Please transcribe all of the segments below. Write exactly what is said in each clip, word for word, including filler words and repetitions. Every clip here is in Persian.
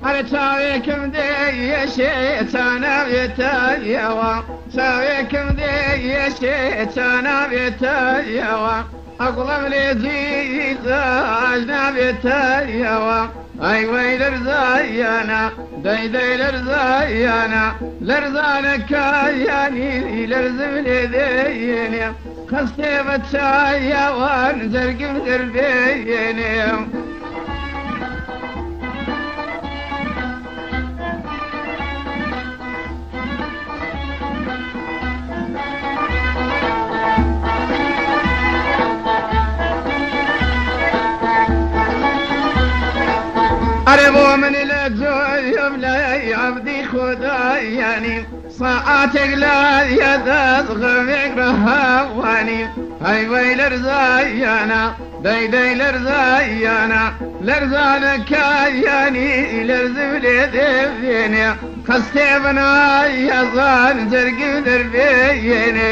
هر چاوێکم دێشێتانە بێتەوە چاوێکم دێشێتانە بێتەوە ئەگوڵم لێزی زاژ نابێتەوە ئەی وەی لەرزایانە دەی دەی لەرزایانە لەرزانەکایانی لەرزم لێ دێنێ خەستێ بە چایەوان جەرگم دەربێنێ أرى من الجويم لا عبدي خداياني ساعاتك لا يدغم يقرها واني هاي ويل رزايانا داي داي لرزايانا لرزانك ياني لرزم لذيني خستي بنا يزان زرق دربيني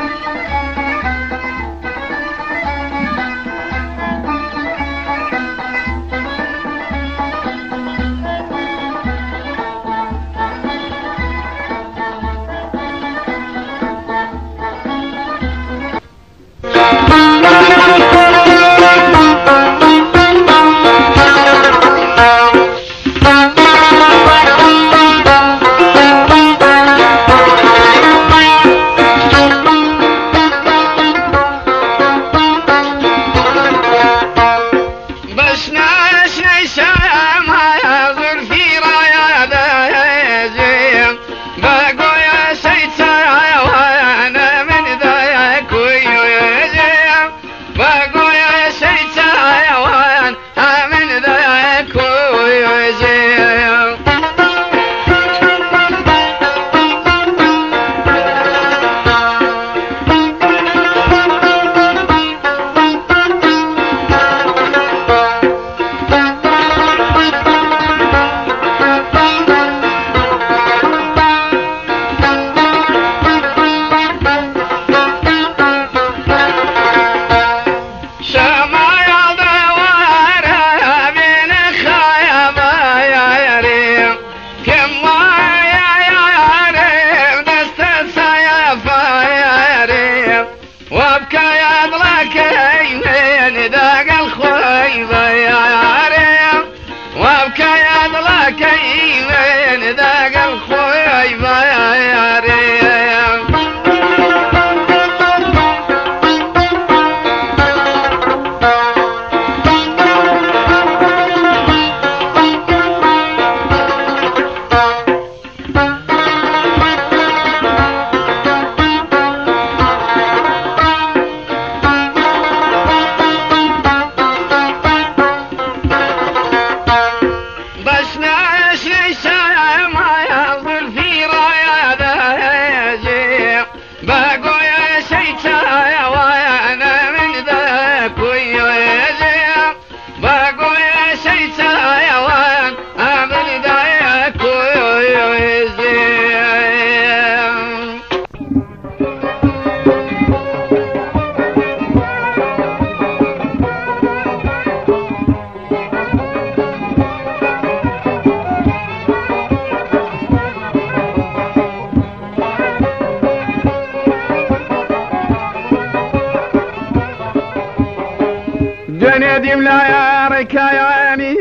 نديم لا يارك ياني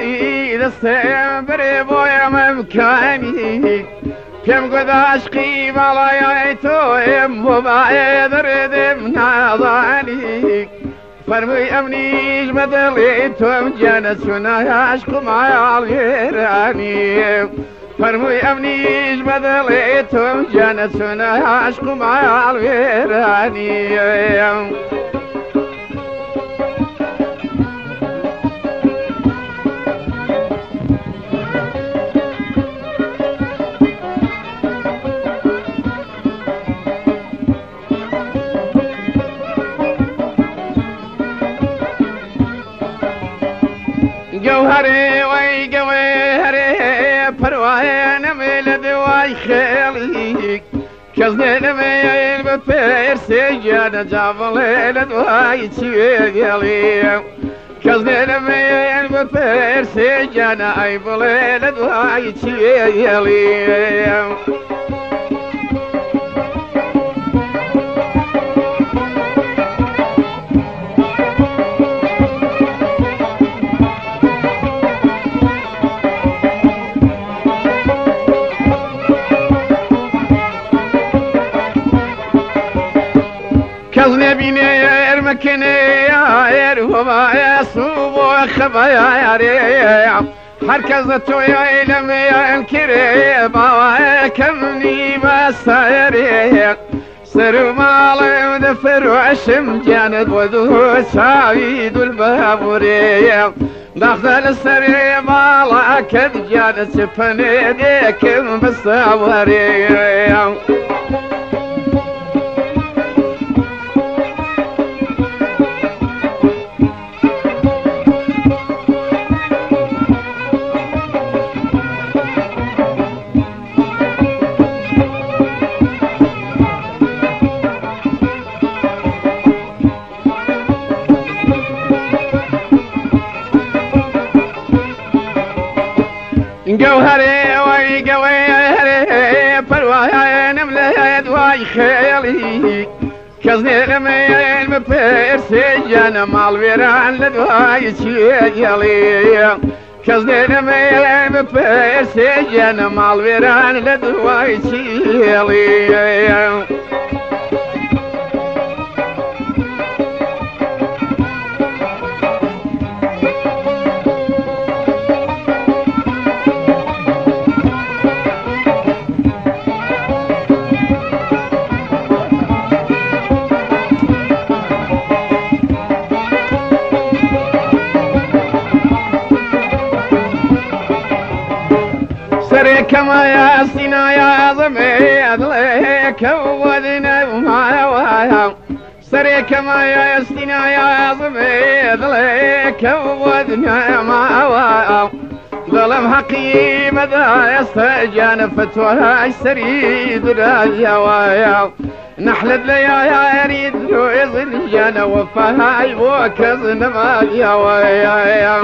دستم بريبو يا ممكاني كم قد عشقي ملايتو ام وبعيد ردم ناضاني فرمي امنيش بدليتو جنسنا عشق معي عالغيراني فرمي امنيش بدليتو جنسنا عشق معي عالغيراني جوهري وي جوهري پروانه ملد وای خیلی کزنه میل به پرسی جان جوالد وای چیگلی كزني لمين بفرسي جانا اي بليل دواي تشيلي كزني بيني يرمكني يا يرهما يا صوب وخبايا يا ريم حركزتو يا إلم يا الكريم وكمني ما سايرين سرو مالي دفر وعشم جاند وذو سعيد البابوريم داخل السريم على كد جاند سفني ديكم بالصوريم جوهري وي جوهري بروايا نملة دواي خيالي كزني لمين بفرسي جانا مال ويران لدواي تشيلي كزني لمين بفرسي جانا مال ويران لدواي تشيلي كما يا سينا يا ضميد ليك ودنا وما ويا سري كما يا سينا يا ضميد ليك ودنا ما ويا ظلم حقي مدى يستجان فتوى سريد راجع ويا نحلد ليا يا يريد يظل جانا وفاي وكزن ما يا ويا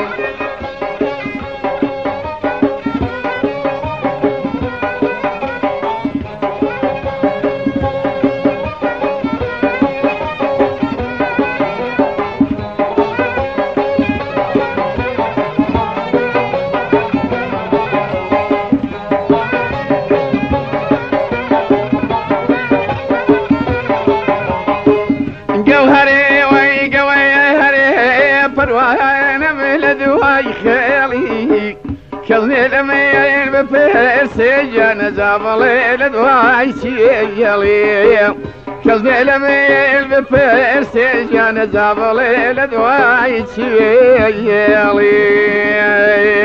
جوهري وي جوهري بروايا نمل دواي خيالي كزني لمين بفرسي جانا زابلي لدواي تشيلي كزني لمين بفرسي جانا زابلي لدواي تشيلي